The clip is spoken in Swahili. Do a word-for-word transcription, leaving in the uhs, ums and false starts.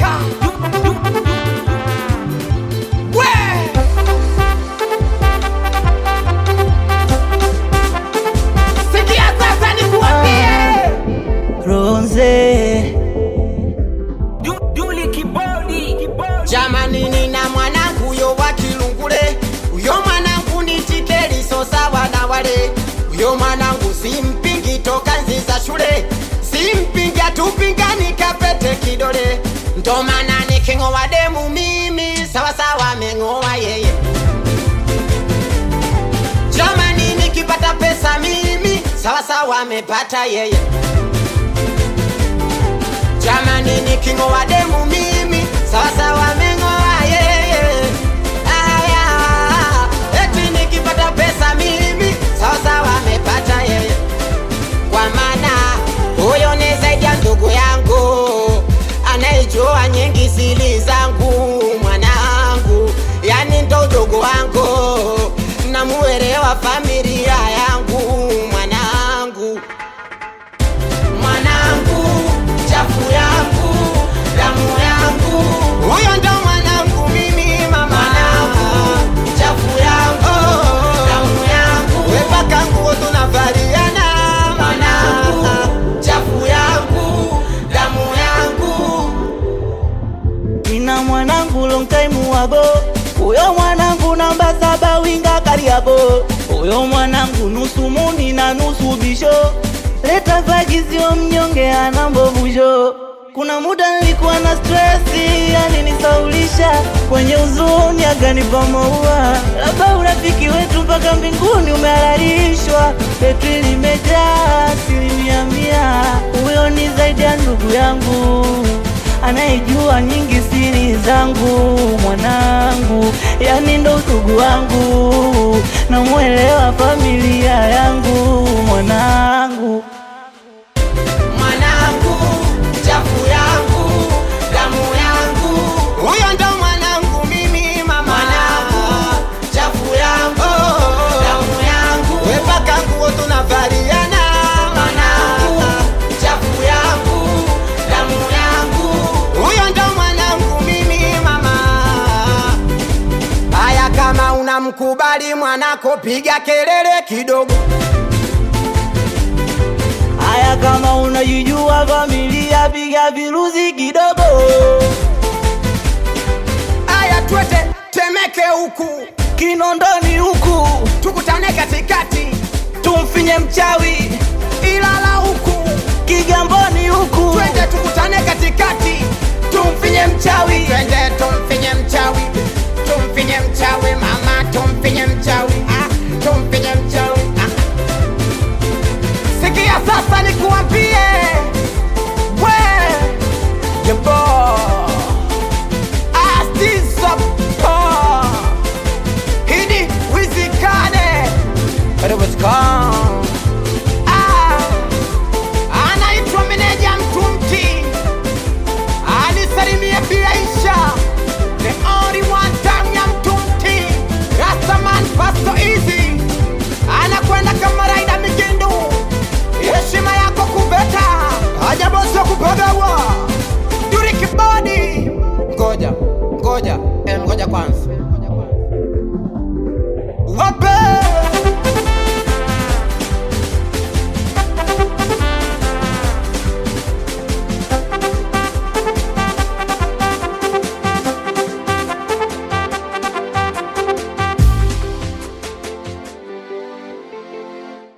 Weka we sikia sasa nikuambie Ronze Duli kibodi Jamani nina mwanangu yo wakilungule. Uyo mwanangu ni tikeli so sawa na wale. Uyo mwanangu simpingi toka nzi za shule. Simpingi atupingani kapete kidole. Ndo maana niking'oa demu mimi sawa sawa meng'oa yeye. Jamani nikipata pesa mimi sawa sawa mepata yeye. Jamani niking'oa demu mimi sawa sawa meng'oa yeye. Aya, eti nikipata pesa mimi sawa sawa mepata yeye. Kwa maana huyo ni zaidi ya ndugu yangu, anayejua nyingi siri zangu mwanangu. Yani ndo ndugu wangu, namuelewa familia yangu mwanangu. Mwanangu, chafu yangu, damu yangu. Huyo ndo mwanangu mimi mama. Mwanangu, chafu yangu, damu yangu. Wepaka nguo tunavaliana. Mwanangu, chafu yangu, damu yangu. Nina mwanangu long time ago. Uyo mwanangu namba saba winga Kariabo. Uyo mwanangu nusu muni na nusu bisho. Leta vagizio mnyonge ana mbovusho. Kuna muda nilikuwa na stressi, yani nisaulisha kwenye uzuni akanipa maua. Labda urafiki wetu mpaka mbinguni umehalalishwa. Petri limejaa asilimia mia. Huyo ni zaidi ya ndugu yangu, anayejua nyingi siri zangu mwanangu. Yani ndo ndugu wangu, namuelewa familia yangu mwanangu. Mwanangu, chafu yangu, damu yangu. Huyo ndo mwanangu mimi mama. Mwanangu, chafu yangu, damu yangu. Wepaka nguo tunavaliana. Mwanangu, chafu yangu, damu yangu. Huyo ndo mwanangu mimi mama. Haya, kama unamkubali mwanako piga kelele kidogo. Haya, kama unajijua familia piga viruzi kidogo. Aya, twete Temeke huku, Kinondoni huku tukutane katikati. tumfinye mchawi. Ilala huku, Kigamboni huku twende tukutane katikati. tumfinye mchawi. Twende tumfinye mchawi, tumfinye mchawi mama, tumfinye mchawi.